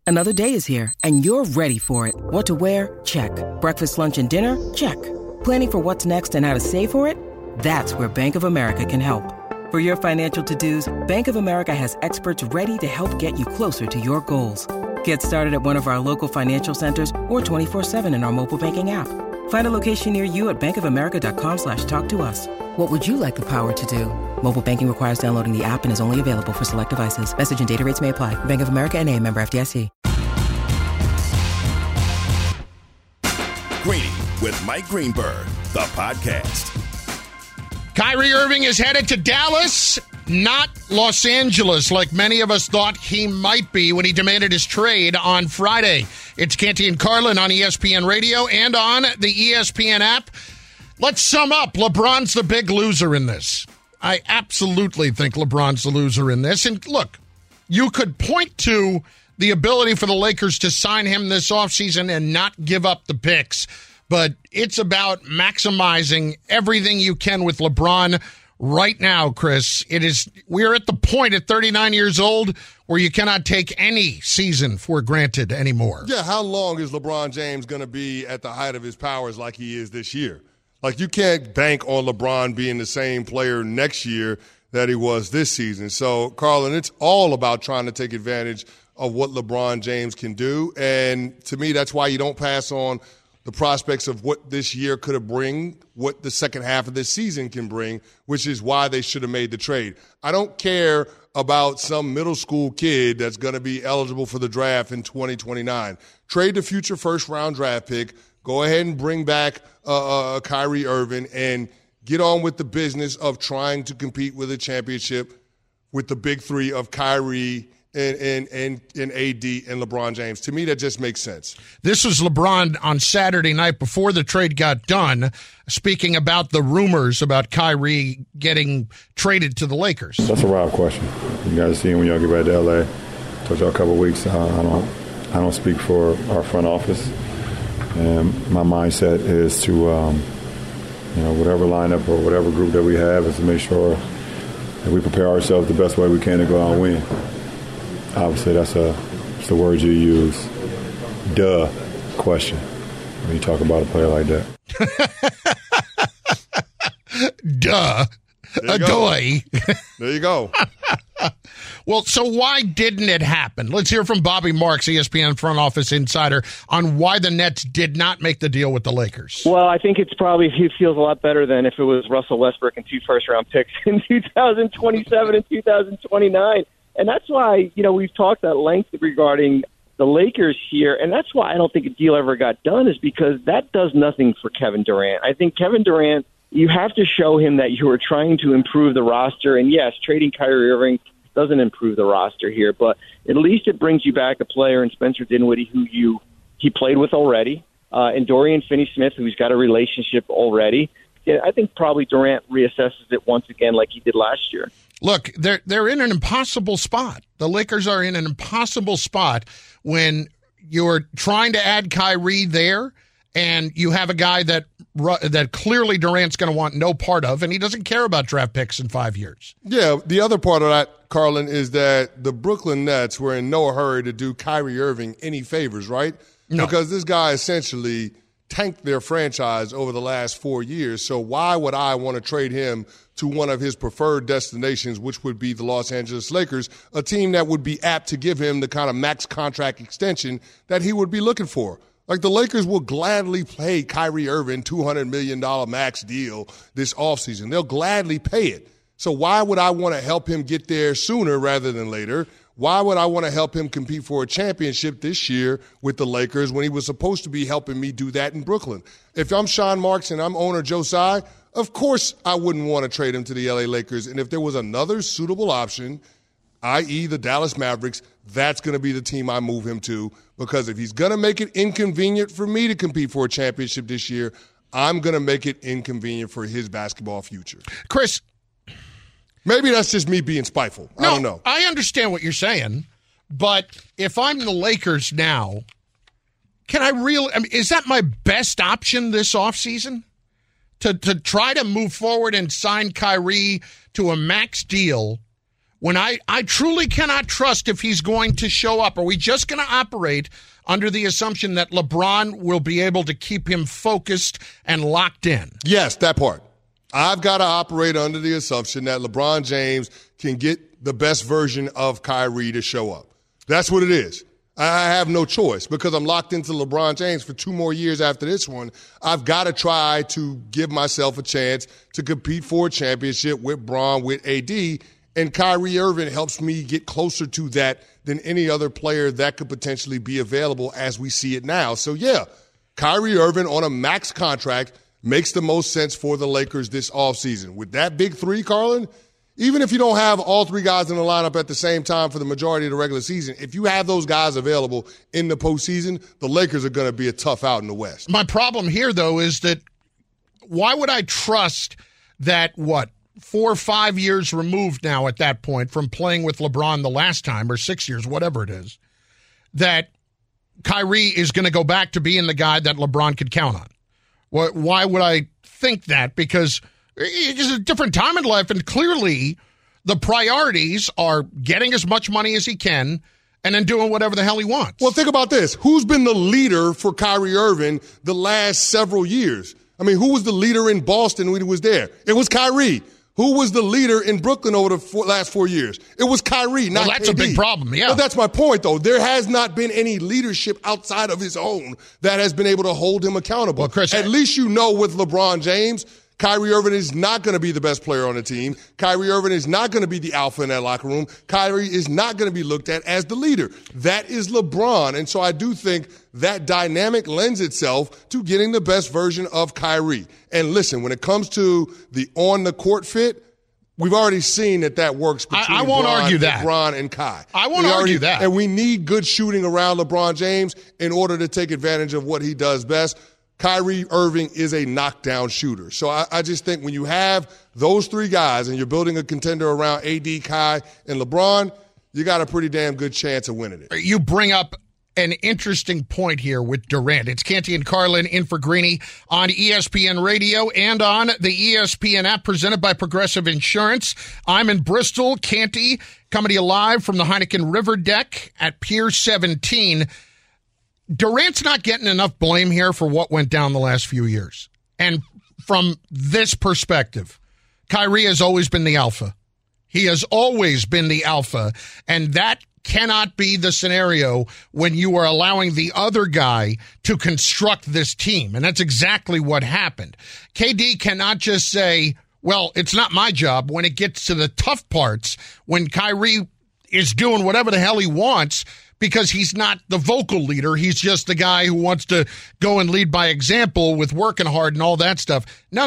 Another day is here, and you're ready for it. What to wear? Check. Breakfast, lunch, and dinner? Check. Planning for what's next and how to save for it? That's where Bank of America can help. For your financial to-dos, Bank of America has experts ready to help get you closer to your goals. Get started at one of our local financial centers or 24/7 in our mobile banking app. Find a location near you at bankofamerica.com/talktous. What would you like the power to do? Mobile banking requires downloading the app and is only available for select devices. Message and data rates may apply. Bank of America N.A., member FDIC. Greeny with Mike Greenberg, the podcast. Kyrie Irving is headed to Dallas, not Los Angeles, like many of us thought he might be when he demanded his trade on Friday. It's Canty and Carlin on ESPN Radio and on the ESPN app. Let's sum up. LeBron's the big loser in this. I absolutely think LeBron's the loser in this. And look, you could point to the ability for the Lakers to sign him this offseason and not give up the picks. But it's about maximizing everything you can with LeBron right now, Chris. We're at the point at 39 years old where you cannot take any season for granted anymore. Yeah, how long is LeBron James going to be at the height of his powers like he is this year? Like, you can't bank on LeBron being the same player next year that he was this season. So, Carlin, it's all about trying to take advantage of what LeBron James can do. And to me, that's why you don't pass on the prospects of what this year could have bring, what the second half of this season can bring, which is why they should have made the trade. I don't care about some middle school kid that's going to be eligible for the draft in 2029. Trade the future first-round draft pick. Go ahead and bring back Kyrie Irving and get on with the business of trying to compete with a championship with the big three of Kyrie and AD and LeBron James. To me, that just makes sense. This was LeBron on Saturday night before the trade got done, speaking about the rumors about Kyrie getting traded to the Lakers. That's a wild question. You got to see when y'all get back to L.A. Told y'all a couple of weeks. I don't speak for our front office. And my mindset is to, whatever lineup or whatever group that we have is to make sure that we prepare ourselves the best way we can to go out and win. Obviously, that's the word you use. Duh question when you talk about a player like that. Duh. Adoy. There you go. Well, so why didn't it happen? Let's hear from Bobby Marks, ESPN front office insider, on why the Nets did not make the deal with the Lakers. Well, I think he feels a lot better than if it was Russell Westbrook and 2 first-round picks in 2027 and 2029. And that's why, we've talked at length regarding the Lakers here, and that's why I don't think a deal ever got done, is because that does nothing for Kevin Durant. I think Kevin Durant, you have to show him that you are trying to improve the roster. And, yes, trading Kyrie Irving doesn't improve the roster here, but at least it brings you back a player in Spencer Dinwiddie who he played with already, and Dorian Finney-Smith, who's got a relationship already. Yeah, I think probably Durant reassesses it once again like he did last year. Look, they're in an impossible spot. The Lakers are in an impossible spot when you're trying to add Kyrie there, and you have a guy that clearly Durant's going to want no part of, and he doesn't care about draft picks in 5 years. Yeah, the other part of that, Carlin, is that the Brooklyn Nets were in no hurry to do Kyrie Irving any favors, right? No. Because this guy essentially tanked their franchise over the last 4 years. So why would I want to trade him to one of his preferred destinations, which would be the Los Angeles Lakers, a team that would be apt to give him the kind of max contract extension that he would be looking for? Like, the Lakers will gladly pay Kyrie Irving $200 million max deal this offseason. They'll gladly pay it. So why would I want to help him get there sooner rather than later? Why would I want to help him compete for a championship this year with the Lakers when he was supposed to be helping me do that in Brooklyn? If I'm Sean Marks and I'm owner Joe Tsai, of course I wouldn't want to trade him to the LA Lakers. And if there was another suitable option, i.e. the Dallas Mavericks, that's going to be the team I move him to, because if he's going to make it inconvenient for me to compete for a championship this year, I'm going to make it inconvenient for his basketball future. Chris, maybe that's just me being spiteful. I don't know. I understand what you're saying, but if I'm the Lakers now, is that my best option this offseason? To try to move forward and sign Kyrie to a max deal when I truly cannot trust if he's going to show up. Are we just going to operate under the assumption that LeBron will be able to keep him focused and locked in? Yes, that part. I've got to operate under the assumption that LeBron James can get the best version of Kyrie to show up. That's what it is. I have no choice because I'm locked into LeBron James for 2 more years after this one. I've got to try to give myself a chance to compete for a championship with Bron, with AD, and Kyrie Irving helps me get closer to that than any other player that could potentially be available as we see it now. So, yeah, Kyrie Irving on a max contract makes the most sense for the Lakers this offseason. With that big three, Carlin, even if you don't have all 3 guys in the lineup at the same time for the majority of the regular season, if you have those guys available in the postseason, the Lakers are going to be a tough out in the West. My problem here, though, is that why would I trust that, 4 or 5 years removed now at that point from playing with LeBron the last time, or 6 years, whatever it is, that Kyrie is going to go back to being the guy that LeBron could count on? Why would I think that? Because it's a different time in life, and clearly the priorities are getting as much money as he can and then doing whatever the hell he wants. Well, think about this. Who's been the leader for Kyrie Irving the last several years? I mean, who was the leader in Boston when he was there? It was Kyrie. Who was the leader in Brooklyn over the last 4 years? It was Kyrie, not KD. Well, that's a big problem, yeah. But that's my point, though. There has not been any leadership outside of his own that has been able to hold him accountable. Well, Chris, at least you know with LeBron James, Kyrie Irving is not going to be the best player on the team. Kyrie Irving is not going to be the alpha in that locker room. Kyrie is not going to be looked at as the leader. That is LeBron. And so I do think that dynamic lends itself to getting the best version of Kyrie. And listen, when it comes to the on-the-court fit, we've already seen that works between I won't argue that. LeBron and Kai. I won't argue that. And we need good shooting around LeBron James in order to take advantage of what he does best. Kyrie Irving is a knockdown shooter. So I just think when you have those 3 guys and you're building a contender around AD, Kai, and LeBron, you got a pretty damn good chance of winning it. You bring up an interesting point here with Durant. It's Canty and Carlin in for Greeny on ESPN Radio and on the ESPN app presented by Progressive Insurance. I'm in Bristol. Canty coming to you live from the Heineken River Deck at Pier 17. Durant's not getting enough blame here for what went down the last few years. And from this perspective, Kyrie has always been the alpha. He has always been the alpha. And that cannot be the scenario when you are allowing the other guy to construct this team. And that's exactly what happened. KD cannot just say, well, it's not my job when it gets to the tough parts, when Kyrie is doing whatever the hell he wants, because he's not the vocal leader. He's just the guy who wants to go and lead by example with working hard and all that stuff. No.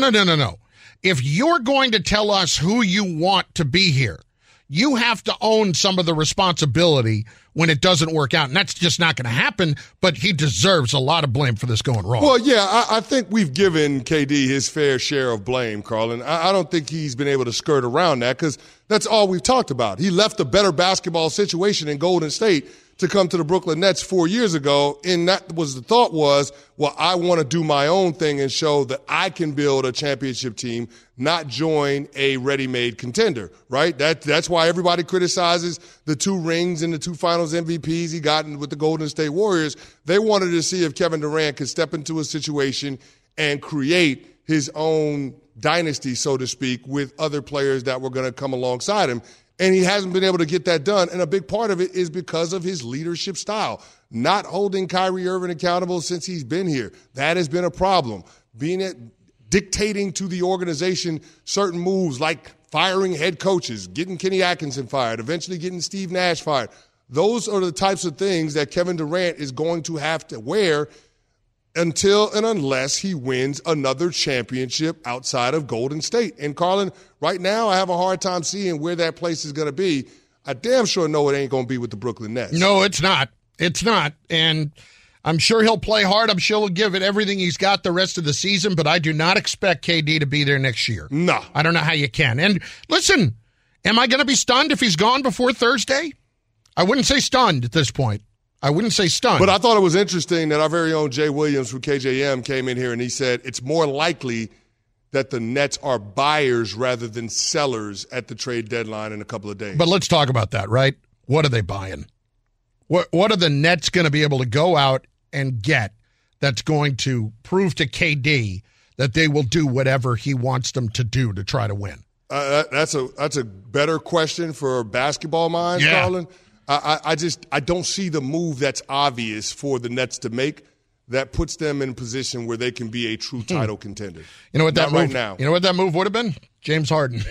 If you're going to tell us who you want to be here, you have to own some of the responsibility when it doesn't work out. And that's just not going to happen, but he deserves a lot of blame for this going wrong. Well, yeah, I think we've given KD his fair share of blame, Carlin. I don't think he's been able to skirt around that because that's all we've talked about. He left a better basketball situation in Golden State to come to the Brooklyn Nets 4 years ago, and that was the thought was, well, I want to do my own thing and show that I can build a championship team, not join a ready-made contender, right? That's why everybody criticizes the 2 rings and the 2 finals MVPs he got with the Golden State Warriors. They wanted to see if Kevin Durant could step into a situation and create his own dynasty, so to speak, with other players that were going to come alongside him. And he hasn't been able to get that done. And a big part of it is because of his leadership style. Not holding Kyrie Irving accountable since he's been here. That has been a problem. Dictating to the organization certain moves like firing head coaches, getting Kenny Atkinson fired, eventually getting Steve Nash fired. Those are the types of things that Kevin Durant is going to have to wear until and unless he wins another championship outside of Golden State. And, Carlin, right now I have a hard time seeing where that place is going to be. I damn sure know it ain't going to be with the Brooklyn Nets. No, it's not. It's not. And I'm sure he'll play hard. I'm sure he'll give it everything he's got the rest of the season, but I do not expect KD to be there next year. No. I don't know how you can. And listen, am I going to be stunned if he's gone before Thursday? I wouldn't say stunned at this point. I wouldn't say stunned. But I thought it was interesting that our very own Jay Williams from KJM came in here and he said it's more likely that the Nets are buyers rather than sellers at the trade deadline in a couple of days. But let's talk about that, right? What are they buying? What are the Nets going to be able to go out and get that's going to prove to KD that they will do whatever he wants them to do to try to win? That's a better question for basketball minds, Carlin. I don't see the move that's obvious for the Nets to make that puts them in a position where they can be a true title contender. You know what that move? Right now. You know what that move would have been? James Harden.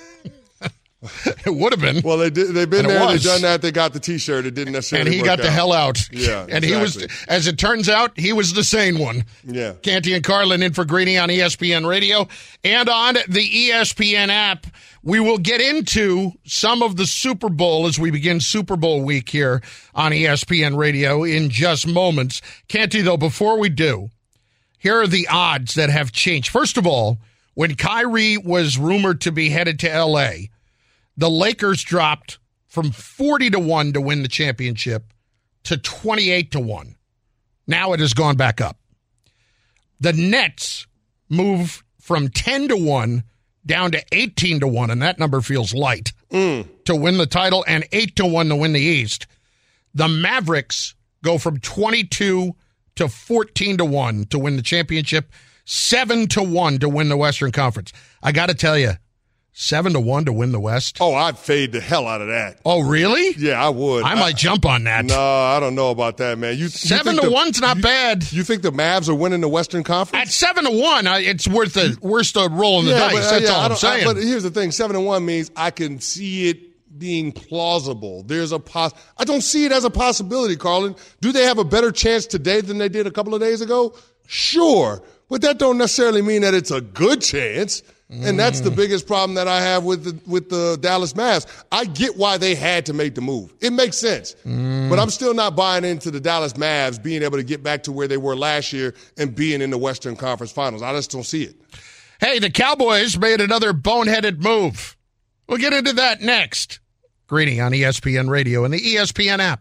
It would have been. Well, they've been there. They've done that. They got the T-shirt. It didn't necessarily. And he got the hell out. Yeah, and he was, as it turns out, he was the sane one. Yeah. Canty and Carlin in for Greeny on ESPN Radio and on the ESPN app. We will get into some of the Super Bowl as we begin Super Bowl week here on ESPN Radio in just moments. Canty, though, before we do, here are the odds that have changed. First of all, when Kyrie was rumored to be headed to L.A., the Lakers dropped from 40-1 to win the championship to 28-1. Now it has gone back up. The Nets moved from 10-1 down to 18-1, and that number feels light, to win the title, and 8-1 to win the East. The Mavericks go from 22 to 14-1 to win the championship, 7-1 to win the Western Conference. I got to tell you, 7-1 to win the West. Oh, I'd fade the hell out of that. Oh, really? Yeah, I would. I might jump on that. No, I don't know about that, man. 7-1's not bad. You think the Mavs are winning the Western Conference? At 7-1, it's worth a roll in the dice. That's all I'm saying. But here's the thing: 7-1 means I can see it being plausible. There's I don't see it as a possibility, Carlin. Do they have a better chance today than they did a couple of days ago? Sure, but that don't necessarily mean that it's a good chance. And that's the biggest problem that I have with the Dallas Mavs. I get why they had to make the move. It makes sense. But I'm still not buying into the Dallas Mavs being able to get back to where they were last year and being in the Western Conference Finals. I just don't see it. Hey, the Cowboys made another boneheaded move. We'll get into that next. Greeny on ESPN Radio and the ESPN app.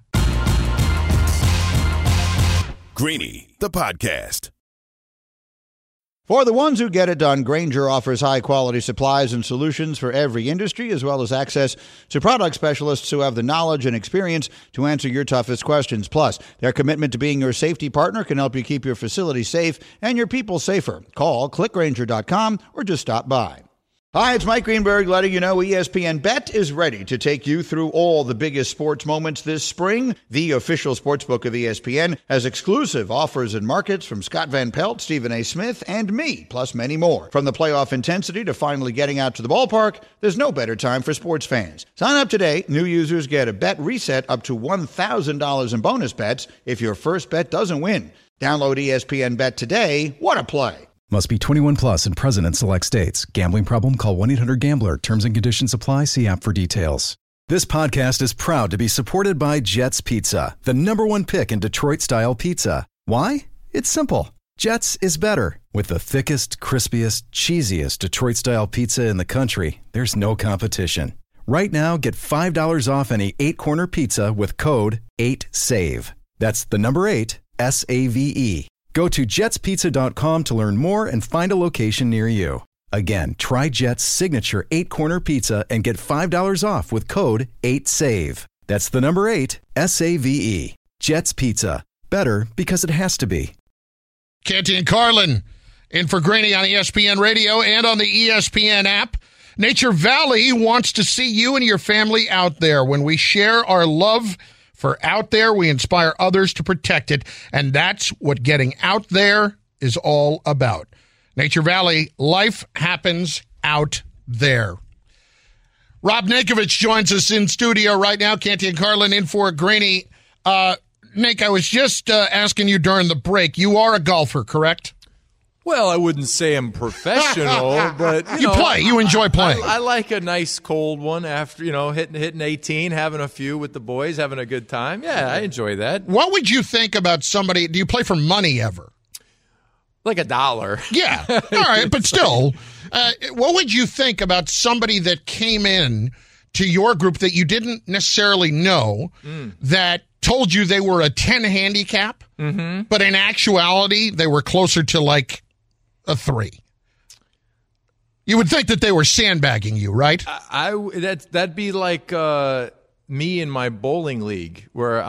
Greeny, the podcast. For the ones who get it done, Grainger offers high-quality supplies and solutions for every industry, as well as access to product specialists who have the knowledge and experience to answer your toughest questions. Plus, their commitment to being your safety partner can help you keep your facility safe and your people safer. Call clickgrainger.com or just stop by. Hi, it's Mike Greenberg letting you know ESPN Bet is ready to take you through all the biggest sports moments this spring. The official sportsbook of ESPN has exclusive offers and markets from Scott Van Pelt, Stephen A. Smith, and me, plus many more. From the playoff intensity to finally getting out to the ballpark, there's no better time for sports fans. Sign up today. New users get a bet reset up to $1,000 in bonus bets if your first bet doesn't win. Download ESPN Bet today. What a play. Must be 21 plus and present in select states. Gambling problem? Call 1-800-GAMBLER. Terms and conditions apply. See app for details. This podcast is proud to be supported by Jets Pizza, the #1 pick in Detroit-style pizza. Why? It's simple. Jets is better. With the thickest, crispiest, cheesiest Detroit-style pizza in the country, there's no competition. Right now, get $5 off any 8-corner pizza with code 8SAVE. That's the number 8, SAVE. Go to jetspizza.com to learn more and find a location near you. Again, try Jet's signature 8-corner pizza and get $5 off with code 8SAVE. That's the number 8, SAVE. Jet's Pizza. Better because it has to be. Canty and Carlin in for Greeny on ESPN Radio and on the ESPN app. Nature Valley wants to see you and your family out there. When we share our love for out there, we inspire others to protect it, and that's what getting out there is all about. Nature Valley, life happens out there. Rob Ninkovich joins us in studio right now. Canty and Carlin in for Greeny. Nick, I was just asking you during the break, you are a golfer, correct? Well, I wouldn't say I'm professional, but you know, play. You enjoy playing. I like a nice cold one after hitting 18, having a few with the boys, having a good time. Yeah, I enjoy that. What would you think about somebody? Do you play for money ever? Like $1. Yeah, all right, but still, what would you think about somebody that came in to your group that you didn't necessarily know that told you they were a 10 handicap, but in actuality they were closer to like a 3? You would think that they were sandbagging you, right? That'd be like me in my bowling league, where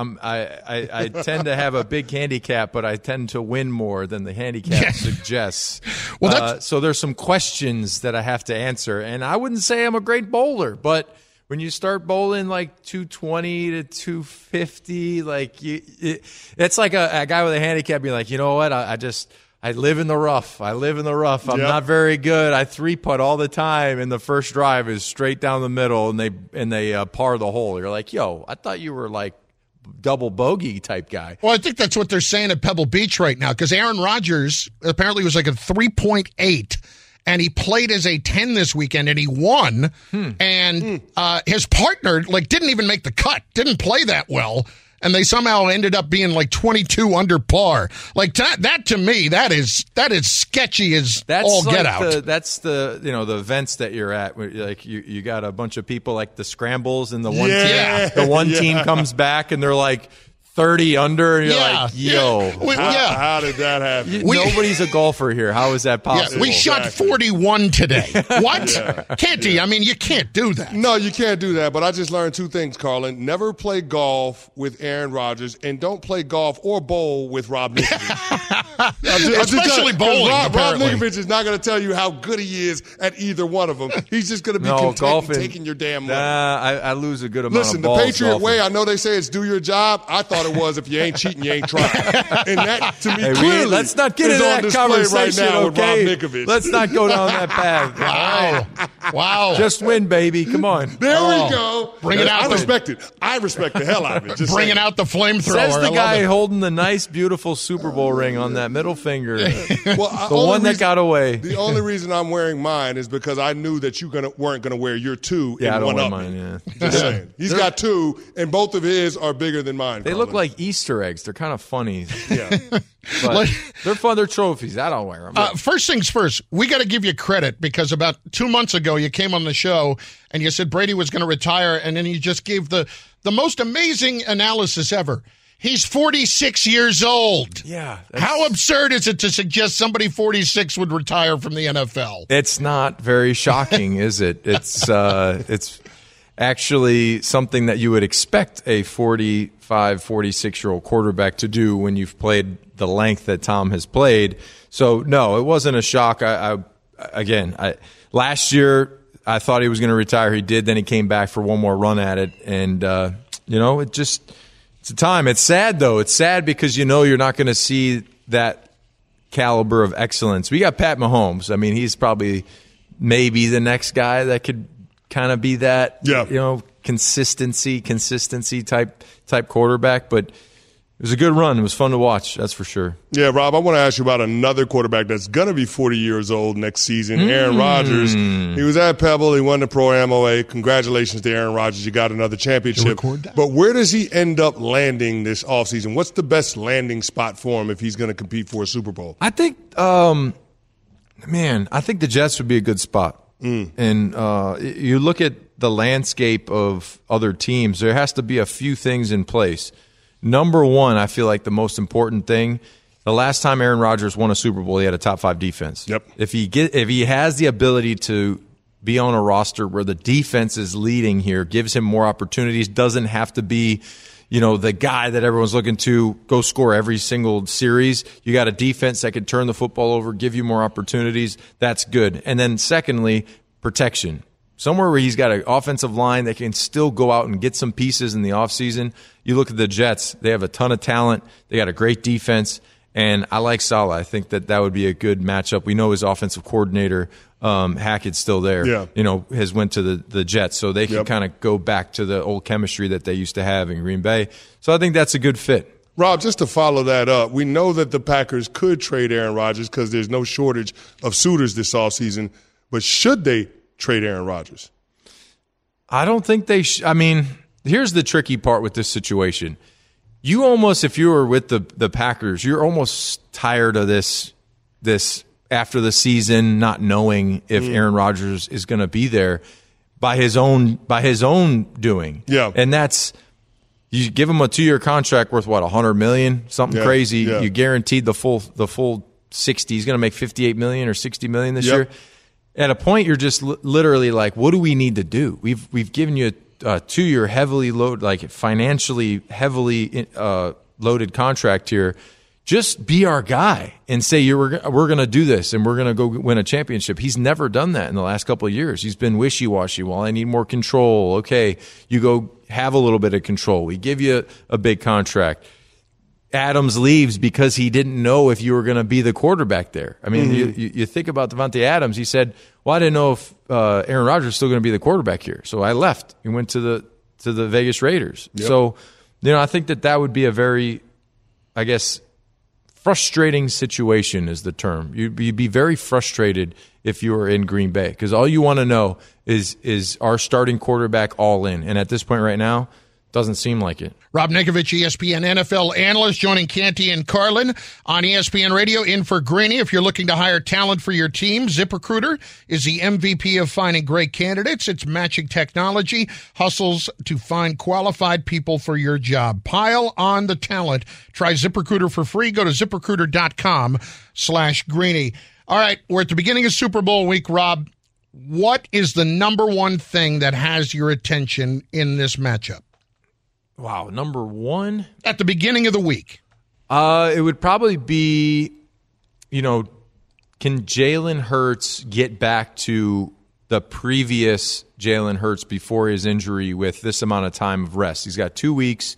I tend to have a big handicap, but I tend to win more than the handicap suggests. Well, so there's some questions that I have to answer, and I wouldn't say I'm a great bowler, but when you start bowling like 220 to 250, like it's like a guy with a handicap being like, you know what, I live in the rough. I'm not very good. I 3-putt all the time, and the first drive is straight down the middle, and they par the hole. You're like, yo, I thought you were like double bogey type guy. Well, I think that's what they're saying at Pebble Beach right now, because Aaron Rodgers apparently was like a 3.8, and he played as a 10 this weekend, and he won. And his partner didn't even make the cut, didn't play that well. And they somehow ended up being like 22 under par. Like that to me, that is sketchy as all get out. That's the the events that you're at. Like you got a bunch of people like the scrambles, and the one team comes back and they're like 30 under, and you're like, yo. How did that happen? Nobody's a golfer here. How is that possible? We shot 41 today. What? Canty, I mean, you can't do that. No, you can't do that. But I just learned 2 things, Carlin. Never play golf with Aaron Rodgers, and don't play golf or bowl with Rob Ninkovich. Especially bowling, Rob apparently. Ninkovich is not going to tell you how good he is at either one of them. He's just going to be content with taking your damn money. I lose a good amount Listen, of balls. the Patriot golfing. way, I know they say it's do your job. I thought it was if you ain't cheating, you ain't trying. And that, to me, clearly let's not get into that conversation, right now okay? with Rob Ninkovich. Let's not go down that path. Wow. Just win, baby. Come on. There we go. Bring it out. I respect it. I respect the hell out of it. Just bringing out the flamethrower. Says the guy holding the nice, beautiful Super Bowl ring on that middle finger. Well, the one that got away. The only reason I'm wearing mine is because I knew that you weren't going to wear your 2 I and don't one wear up. mine, yeah. Just saying. He's got 2, and both of his are bigger than mine. They look like Easter eggs. They're kind of funny. Yeah. But they're fun. They're trophies. I don't wear them. First things first, we got to give you credit, because about 2 months ago you came on the show and you said Brady was going to retire, and then you just gave the most amazing analysis ever. He's 46 years old. Yeah. How absurd is it to suggest somebody 46 would retire from the NFL? It's not very shocking, is it? It's actually something that you would expect a 45, 46-year-old quarterback to do when you've played the length that Tom has played. So, no, it wasn't a shock. Last year I thought he was going to retire. He did. Then he came back for one more run at it. And, it's a time. It's sad, though. It's sad because you're not going to see that caliber of excellence. We got Pat Mahomes. I mean, he's probably maybe the next guy that could kind of be that, consistency type quarterback. But it was a good run. It was fun to watch, that's for sure. Yeah, Rob, I want to ask you about another quarterback that's going to be 40 years old next season, Aaron Rodgers. He was at Pebble. He won the Pro MOA. Congratulations to Aaron Rodgers. You got another championship. But where does he end up landing this offseason? What's the best landing spot for him if he's going to compete for a Super Bowl? I think, I think the Jets would be a good spot. And you look at the landscape of other teams, there has to be a few things in place. Number one, I feel like the most important thing, the last time Aaron Rodgers won a Super Bowl, he had a top 5 defense. Yep. If he has the ability to be on a roster where the defense is leading here, gives him more opportunities, doesn't have to be, the guy that everyone's looking to go score every single series. You got a defense that can turn the football over, give you more opportunities. That's good. And then secondly, protection. Somewhere where he's got an offensive line that can still go out and get some pieces in the offseason. You look at the Jets, they have a ton of talent. They got a great defense. And I like Saleh. I think that would be a good matchup. We know his offensive coordinator, Hackett's still there. Yeah. Has went to the Jets. So they can kind of go back to the old chemistry that they used to have in Green Bay. So I think that's a good fit. Rob, just to follow that up, we know that the Packers could trade Aaron Rodgers because there's no shortage of suitors this offseason. But should they trade Aaron Rodgers? I don't think they here's the tricky part with this situation. You almost, if you were with the Packers, you're almost tired of this after the season, not knowing if Aaron Rodgers is going to be there by his own doing. Yeah. And that's, you give him a 2-year contract worth what, $100 million, something crazy. You guaranteed the full 60. He's going to make $58 million or $60 million this year. at a point you're just literally like, what do we need to do? We've given you a 2-year heavily loaded, like financially heavily loaded contract here. Just be our guy and say we're going to do this and we're going to go win a championship. He's never done that in the last couple of years. He's been wishy-washy. Well, I need more control. Okay, you go have a little bit of control. We give you a big contract. Adams leaves because he didn't know if you were going to be the quarterback there. I mean, you think about Davante Adams. He said, well, I didn't know if Aaron Rodgers is still going to be the quarterback here. So I left and went to the Vegas Raiders. Yep. So, I think that would be a very, I guess, frustrating situation is the term. You'd be very frustrated if you were in Green Bay because all you want to know is our starting quarterback all in. And at this point right now, doesn't seem like it. Rob Ninkovich, ESPN NFL analyst, joining Canty and Carlin on ESPN Radio, in for Greeny. If you're looking to hire talent for your team, ZipRecruiter is the MVP of finding great candidates. It's matching technology, hustles to find qualified people for your job. Pile on the talent. Try ZipRecruiter for free. Go to ZipRecruiter.com/Greeny. All right, we're at the beginning of Super Bowl week, Rob. What is the number one thing that has your attention in this matchup? Wow, number one? At the beginning of the week. It would probably be, can Jalen Hurts get back to the previous Jalen Hurts before his injury with this amount of time of rest? He's got 2 weeks.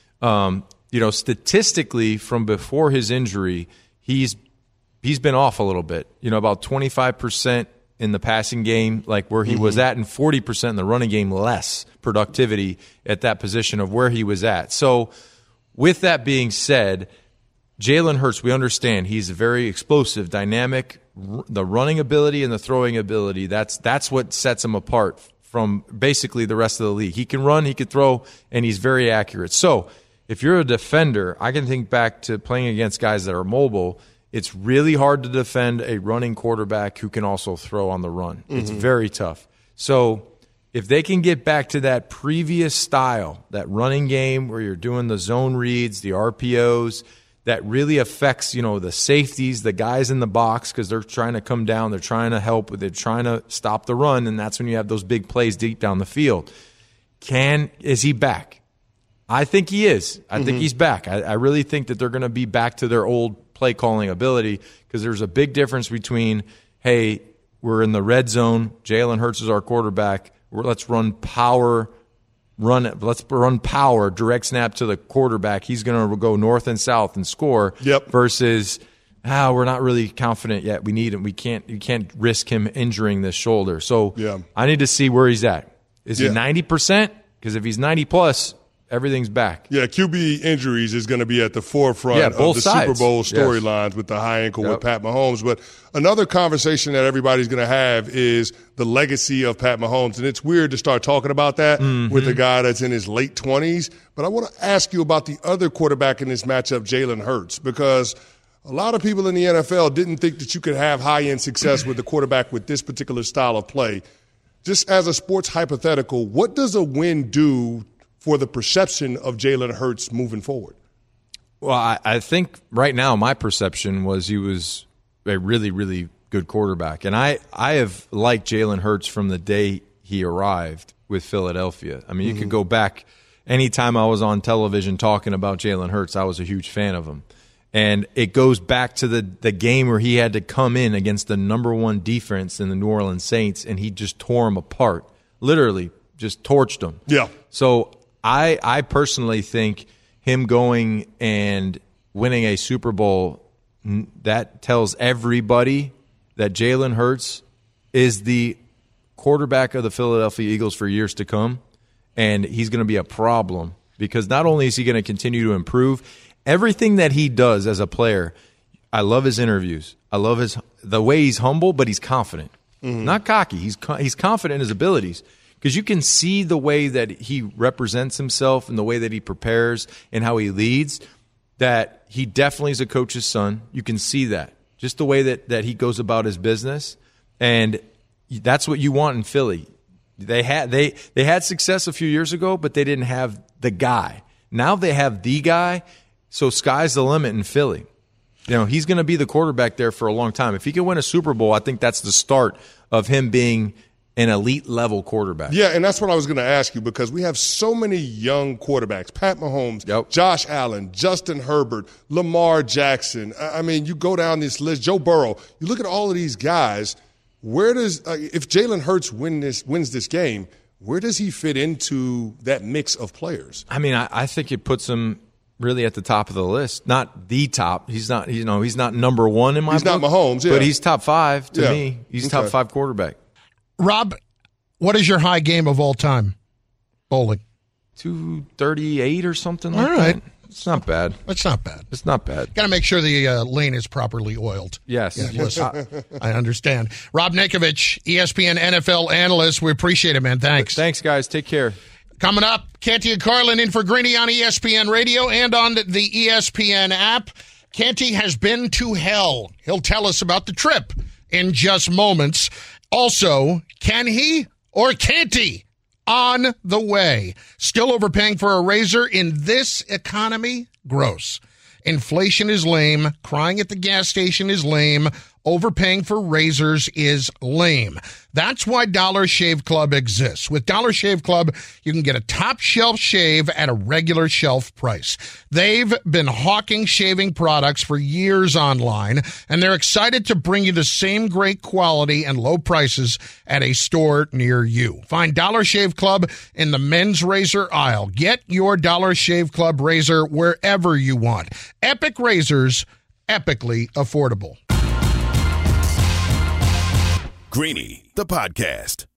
Statistically, from before his injury, he's been off a little bit. About 25% in the passing game, like where he was at, and 40% in the running game, less productivity at that position of where he was at. So with that being said, Jalen Hurts, we understand he's very explosive, dynamic, the running ability and the throwing ability, that's what sets him apart from basically the rest of the league. He can run, he can throw, and he's very accurate. So if you're a defender, I can think back to playing against guys that are mobile. It's really hard to defend a running quarterback who can also throw on the run. It's very tough. So if they can get back to that previous style, that running game where you're doing the zone reads, the RPOs, that really affects, the safeties, the guys in the box, because they're trying to come down, they're trying to help, they're trying to stop the run, and that's when you have those big plays deep down the field. Is he back? I think he is. I think he's back. I really think that they're going to be back to their old play calling ability, because there's a big difference between, hey, we're in the red zone, Jalen Hurts is our quarterback, let's run power, direct snap to the quarterback, he's going to go north and south and score, versus we're not really confident yet, we need him, you can't risk him injuring this shoulder. So I need to see where he's at. Is he 90%? Because if he's 90 plus, everything's back. Yeah, QB injuries is going to be at the forefront of the Super Bowl storylines with the high ankle with Pat Mahomes. But another conversation that everybody's going to have is the legacy of Pat Mahomes. And it's weird to start talking about that with a guy that's in his late 20s. But I want to ask you about the other quarterback in this matchup, Jalen Hurts, because a lot of people in the NFL didn't think that you could have high-end success with a quarterback with this particular style of play. Just as a sports hypothetical, what does a win do for the perception of Jalen Hurts moving forward? Well, I think right now my perception was he was a really, really good quarterback. And I have liked Jalen Hurts from the day he arrived with Philadelphia. I mean, you could go back anytime I was on television talking about Jalen Hurts, I was a huge fan of him. And it goes back to the game where he had to come in against the number one defense in the New Orleans Saints, and he just tore them apart, literally just torched them. Yeah. So I personally think him going and winning a Super Bowl, that tells everybody that Jalen Hurts is the quarterback of the Philadelphia Eagles for years to come, and he's going to be a problem because not only is he going to continue to improve, everything that he does as a player, I love his interviews. I love the way he's humble, but he's confident. Not cocky. He's confident in his abilities. Because you can see the way that he represents himself and the way that he prepares and how he leads, that he definitely is a coach's son. You can see that. Just the way that he goes about his business. And that's what you want in Philly. They had success a few years ago, but they didn't have the guy. Now they have the guy, so sky's the limit in Philly. he's going to be the quarterback there for a long time. If he can win a Super Bowl, I think that's the start of him being an elite level quarterback. Yeah, and that's what I was going to ask you, because we have so many young quarterbacks. Pat Mahomes, Josh Allen, Justin Herbert, Lamar Jackson. I mean, you go down this list, Joe Burrow. You look at all of these guys. Where does if Jalen Hurts wins this game, where does he fit into that mix of players? I mean, I think it puts him really at the top of the list. Not the top. He's not number one in my book. He's not Mahomes, but he's top 5 to me. He's top 5 quarterback. Rob, what is your high game of all time? Bowling. 238 or something like that. All right. It's not bad. It's not bad. It's not bad. Got to make sure the lane is properly oiled. Yes. Yeah, listen, I understand. Rob Ninkovich, ESPN NFL analyst. We appreciate it, man. Thanks. Thanks, guys. Take care. Coming up, Canty and Carlin in for Greeny on ESPN Radio and on the ESPN app. Canty has been to hell. He'll tell us about the trip in just moments. Also, can he or can't he? On the way. Still overpaying for a razor in this economy? Gross. Inflation is lame. Crying at the gas station is lame. Overpaying for razors is lame. That's why Dollar Shave Club exists. With Dollar Shave Club, you can get a top shelf shave at a regular shelf price. They've been hawking shaving products for years online, and they're excited to bring you the same great quality and low prices at a store near you. Find Dollar Shave Club in the men's razor aisle. Get your Dollar Shave Club razor wherever you want. Epic razors, epically affordable. Greeny, the podcast.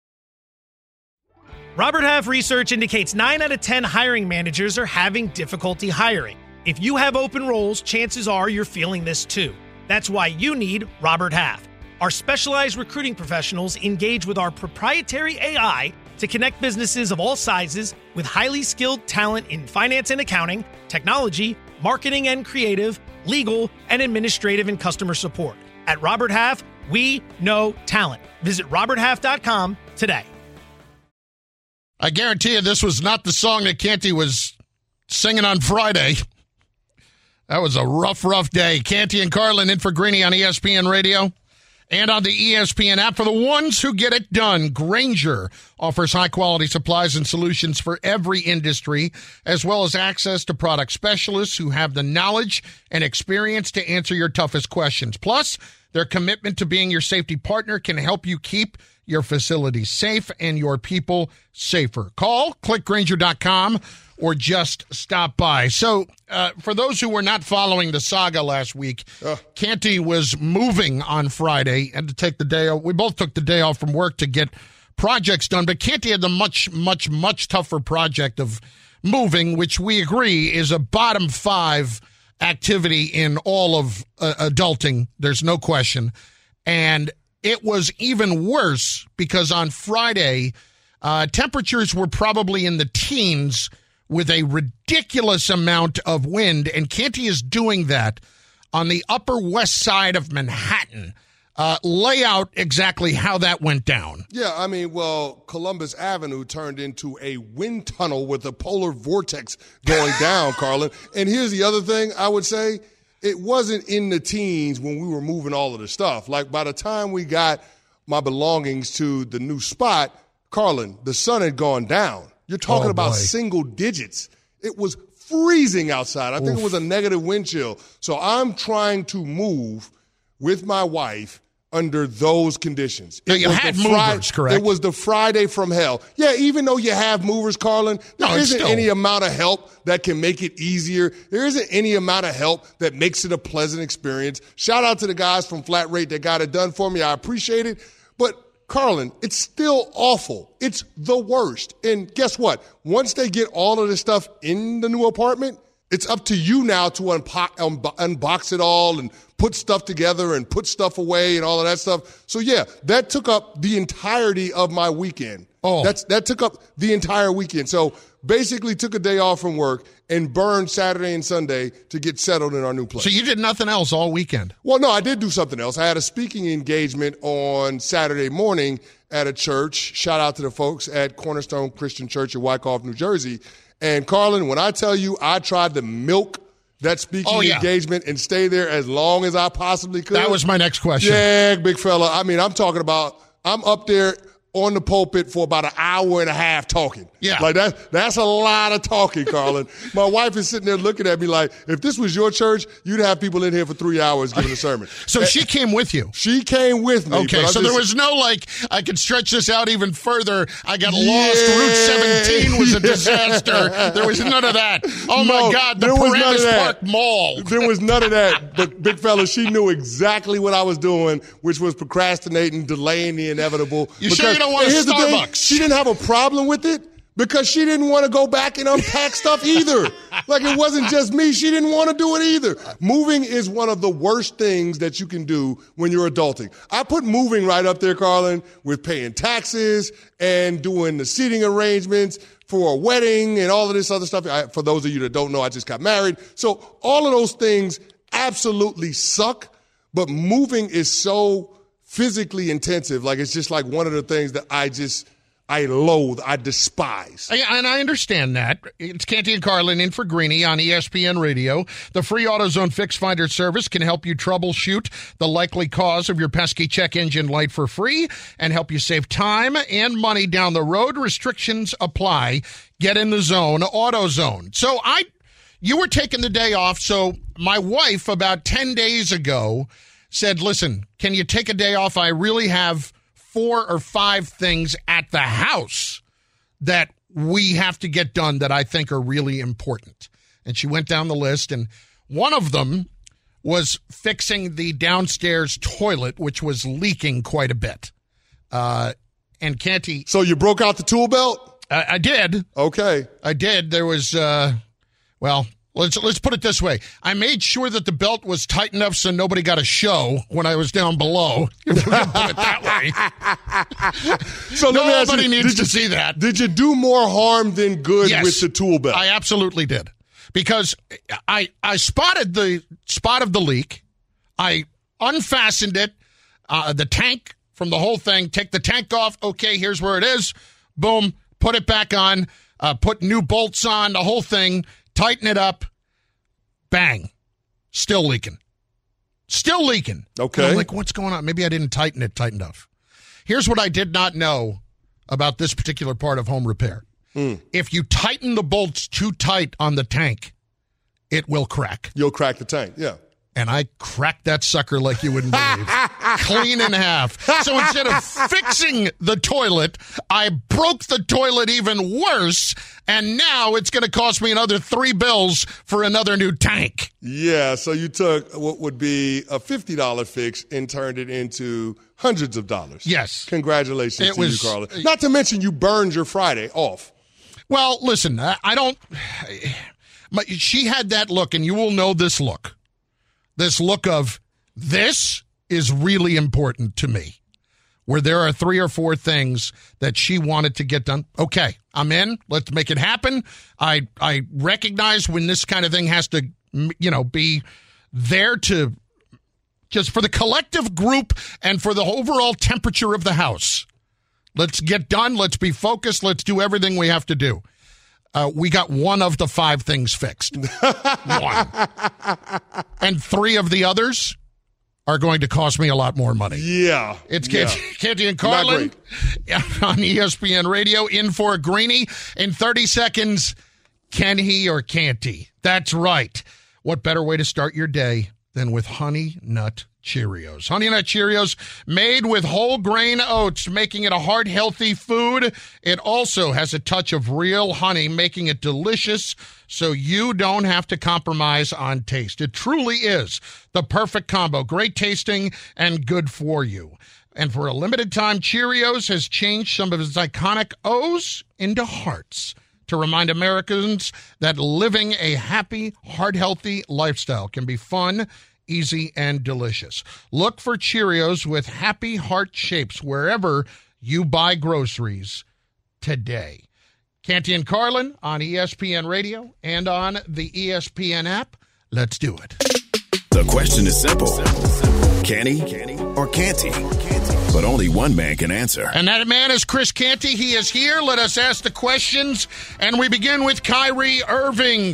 Robert Half research indicates 9 out of 10 hiring managers are having difficulty hiring. If you have open roles, chances are you're feeling this too. That's why you need Robert Half. Our specialized recruiting professionals engage with our proprietary AI to connect businesses of all sizes with highly skilled talent in finance and accounting, technology, marketing and creative, legal, and administrative and customer support. At Robert Half, we know talent. Visit roberthalf.com today. I guarantee you this was not the song that Canty was singing on Friday. That was a rough day. Canty and Carlin in for Greeny on ESPN Radio and on the ESPN app. For the ones who get it done, Grainger offers high-quality supplies and solutions for every industry, as well as access to product specialists who have the knowledge and experience to answer your toughest questions. Plus, their commitment to being your safety partner can help you keep your facilities safe and your people safer. Call, click Grainger.com, or just stop by. So, for those who were not following the saga last week, Canty was moving on Friday and to take the day off. We both took the day off from work to get projects done, but Canty had the much tougher project of moving, which we agree is a bottom 5 activity in all of adulting. There's no question. And it was even worse because on Friday, temperatures were probably in the teens with a ridiculous amount of wind. And Canty is doing that on the Upper West Side of Manhattan. Lay out exactly how that went down. Yeah, I mean, well, Columbus Avenue turned into a wind tunnel with a polar vortex going down, Carlin. And here's the other thing I would say. It wasn't in the teens when we were moving all of the stuff. Like, by the time we got my belongings to the new spot, Carlin, the sun had gone down. You're talking about single digits. It was freezing outside. I think it was a negative wind chill. So I'm trying to move with my wife under those conditions. You had movers, correct? It was the Friday from hell. Yeah, even though you have movers, Carlin, there isn't any amount of help that can make it easier. There isn't any amount of help that makes it a pleasant experience. Shout out to the guys from Flat Rate that got it done for me. I appreciate it. But, Carlin, it's still awful. It's the worst. And guess what? Once they get all of this stuff in the new apartment, it's up to you now to unbox it all and put stuff together and put stuff away and all of that stuff. So, yeah, that took up the entirety of my weekend. That took up the entire weekend. So, basically took a day off from work and burned Saturday and Sunday to get settled in our new place. So you did nothing else all weekend? Well, no, I did do something else. I had a speaking engagement on Saturday morning at a church. Shout out to the folks at Cornerstone Christian Church in Wyckoff, New Jersey. And, Carlin, when I tell you I tried to milk that speaking engagement and stay there as long as I possibly could. That was my next question. Yeah, big fella. I mean, I'm talking about I'm up there on the pulpit for about an hour and a half talking. Yeah. Like that's a lot of talking, Carlin. My wife is sitting there looking at me like, if this was your church, you'd have people in here for 3 hours giving a sermon. So she came with you? She came with me. Okay, so there was no like, I could stretch this out even further. I got lost. Route 17 was a disaster. There was none of that. Oh, my God, the Paramus Park Mall. There was none of that. But, big fella, she knew exactly what I was doing, which was procrastinating, delaying the inevitable. You sure you don't want a Starbucks? She didn't have a problem with it because she didn't want to go back and unpack stuff either. Like, it wasn't just me. She didn't want to do it either. Moving is one of the worst things that you can do when you're adulting. I put moving right up there, Carlin, with paying taxes and doing the seating arrangements for a wedding and all of this other stuff. For those of you that don't know, I just got married. So all of those things absolutely suck, but moving is so physically intensive. Like, it's just like one of the things that I loathe, I despise. And I understand that. It's Canty and Carlin in for Greeny on ESPN Radio. The free AutoZone Fix Finder service can help you troubleshoot the likely cause of your pesky check engine light for free and help you save time and money down the road. Restrictions apply. Get in the zone, AutoZone. So you were taking the day off, so my wife about 10 days ago said, listen, can you take a day off? I really have 4 or 5 things at the house that we have to get done that I think are really important. And she went down the list, and one of them was fixing the downstairs toilet, which was leaking quite a bit. And Canty... So you broke out the tool belt? I did. Okay. I did. There was, let's put it this way. I made sure that the belt was tight enough so nobody got a show when I was down below. If we can put it that way. So nobody needs to see that. Did you do more harm than good with the tool belt? I absolutely did. Because I spotted the spot of the leak. I unfastened it, the tank from the whole thing. Take the tank off. Okay, here's where it is. Boom. Put it back on. Put new bolts on, the whole thing. Tighten it up. Bang. Still leaking. Still leaking. Okay. And I'm like, what's going on? Maybe I didn't tighten it tight enough. Here's what I did not know about this particular part of home repair. If you tighten the bolts too tight on the tank, it will crack. You'll crack the tank, yeah. And I cracked that sucker like you wouldn't believe. Clean in half. So instead of fixing the toilet, I broke the toilet even worse, and now it's going to cost me another $3 for another new tank. Yeah, so you took what would be a $50 fix and turned it into hundreds of dollars. Yes. Congratulations to you, Carla. Not to mention you burned your Friday off. Well, listen, I don't... She had that look, and you will know this look. This look of, this is really important to me, where there are 3 or 4 things that she wanted to get done. Okay, I'm in. Let's make it happen. I recognize when this kind of thing has to, be there to just for the collective group and for the overall temperature of the house. Let's get done. Let's be focused. Let's do everything we have to do. We got 1 of the 5 things fixed. 1. And 3 of the others are going to cost me a lot more money. Yeah. It's Canty and Carlin on ESPN Radio, in for Greeny. In 30 seconds, can he or can't he? That's right. What better way to start your day than with Honey Nut Cheerios? Honey Nut Cheerios made with whole grain oats, making it a heart healthy food. It also has a touch of real honey, making it delicious so you don't have to compromise on taste. It truly is the perfect combo. Great tasting and good for you. And for a limited time, Cheerios has changed some of its iconic O's into hearts to remind Americans that living a happy, heart-healthy lifestyle can be fun, easy, and delicious. Look for Cheerios with happy heart shapes wherever you buy groceries today. Canty and Carlin on ESPN Radio and on the ESPN app. Let's do it. The question is simple. Can he or can't he? But only one man can answer. And that man is Chris Canty. He is here. Let us ask the questions. And we begin with Kyrie Irving.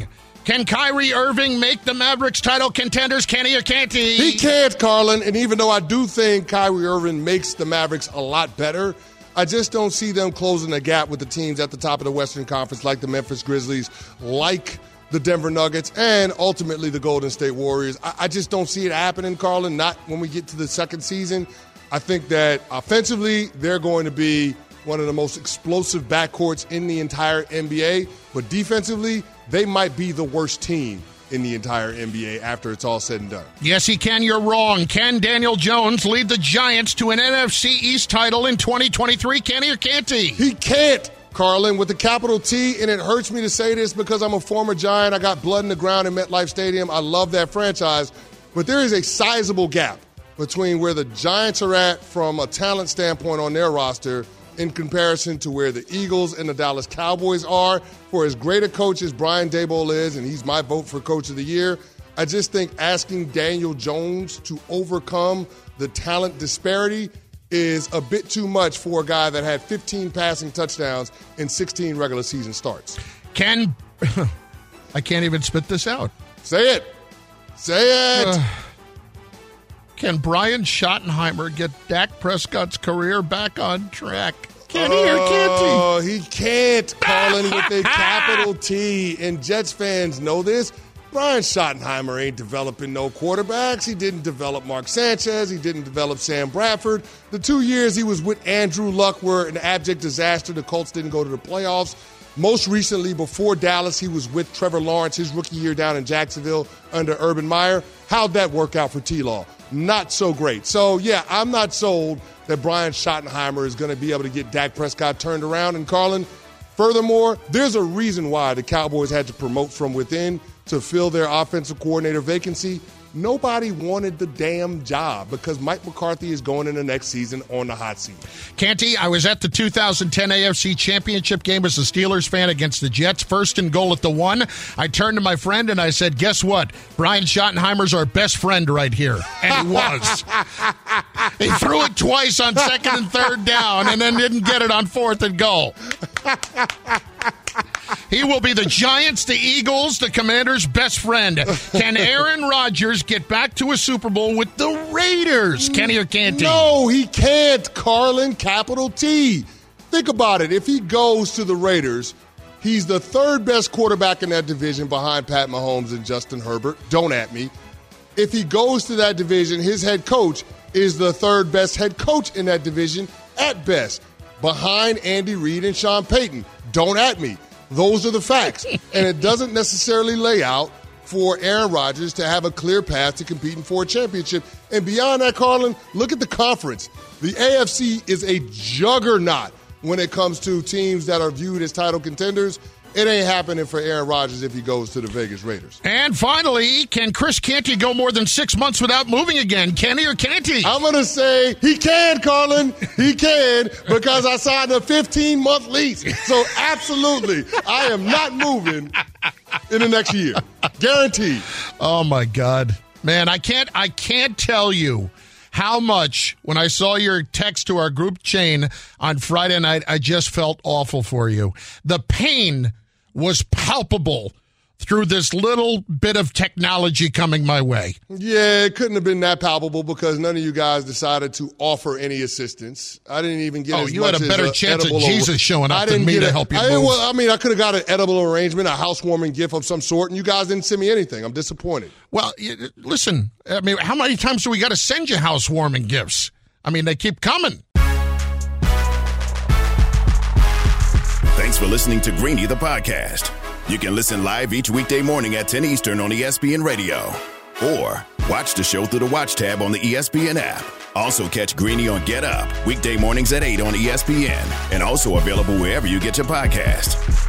Can Kyrie Irving make the Mavericks title contenders, Kenny, or can't he? He can't, Carlin. And even though I do think Kyrie Irving makes the Mavericks a lot better, I just don't see them closing the gap with the teams at the top of the Western Conference, like the Memphis Grizzlies, like the Denver Nuggets, and ultimately the Golden State Warriors. I just don't see it happening, Carlin, not when we get to the second season. I think that offensively, they're going to be one of the most explosive backcourts in the entire NBA, but defensively, they might be the worst team in the entire NBA after it's all said and done. Yes, he can. You're wrong. Can Daniel Jones lead the Giants to an NFC East title in 2023? Can he or can't he? He can't, Carlin, with a capital T, and it hurts me to say this because I'm a former Giant. I got blood in the ground in MetLife Stadium. I love that franchise, but there is a sizable gap between where the Giants are at from a talent standpoint on their roster in comparison to where the Eagles and the Dallas Cowboys are. For as great a coach as Brian Daboll is, and he's my vote for Coach of the Year, I just think asking Daniel Jones to overcome the talent disparity is a bit too much for a guy that had 15 passing touchdowns in 16 regular season starts. I can't even spit this out. Say it. Say it. Can Brian Schottenheimer get Dak Prescott's career back on track? Can he or can't he? Oh, he can't, Colin, with a capital T. And Jets fans know this. Brian Schottenheimer ain't developing no quarterbacks. He didn't develop Mark Sanchez. He didn't develop Sam Bradford. The 2 years he was with Andrew Luck were an abject disaster. The Colts didn't go to the playoffs. Most recently, before Dallas, he was with Trevor Lawrence his rookie year down in Jacksonville under Urban Meyer. How'd that work out for T-Law? Not so great. So, yeah, I'm not sold that Brian Schottenheimer is going to be able to get Dak Prescott turned around. And, Carlin, furthermore, there's a reason why the Cowboys had to promote from within to fill their offensive coordinator vacancy. Nobody wanted the damn job because Mike McCarthy is going in the next season on the hot seat. Canty, I was at the 2010 AFC Championship game as a Steelers fan against the Jets, 1st and goal at the 1. I turned to my friend and I said, guess what? Brian Schottenheimer's our best friend right here. And he was. He threw it twice on 2nd and 3rd down and then didn't get it on 4th and goal. He will be the Giants, the Eagles, the Commanders' best friend. Can Aaron Rodgers get back to a Super Bowl with the Raiders? Can he or can't he? No, he can't, Carlin, capital T. Think about it. If he goes to the Raiders, he's the 3rd best quarterback in that division behind Pat Mahomes and Justin Herbert. Don't at me. If he goes to that division, his head coach is the 3rd best head coach in that division at best, behind Andy Reid and Sean Payton. Don't at me. Those are the facts. And it doesn't necessarily lay out for Aaron Rodgers to have a clear path to competing for a championship. And beyond that, Carlin, look at the conference. The AFC is a juggernaut when it comes to teams that are viewed as title contenders. It ain't happening for Aaron Rodgers if he goes to the Vegas Raiders. And finally, can Chris Canty go more than 6 months without moving again? Can he or can't he? I'm going to say he can, Carlin. He can, because I signed a 15-month lease. So absolutely, I am not moving in the next year. Guaranteed. Oh, my God. Man, I can't tell you how much, when I saw your text to our group chain on Friday night, I just felt awful for you. The pain was palpable through this little bit of technology coming my way. Yeah, it couldn't have been that palpable because none of you guys decided to offer any assistance. I didn't even get as you much had a better chance of Jesus showing up than me to help you move. I could have got an edible arrangement, a housewarming gift of some sort, and you guys didn't send me anything. I'm disappointed. Well, listen, I mean, how many times do we got to send you housewarming gifts? I mean, they keep coming. Thanks for listening to Greeny the podcast. You can listen live each weekday morning at 10 Eastern on ESPN Radio. Or watch the show through the Watch tab on the ESPN app. Also catch Greeny on Get Up, weekday mornings at 8 on ESPN. And also available wherever you get your podcast.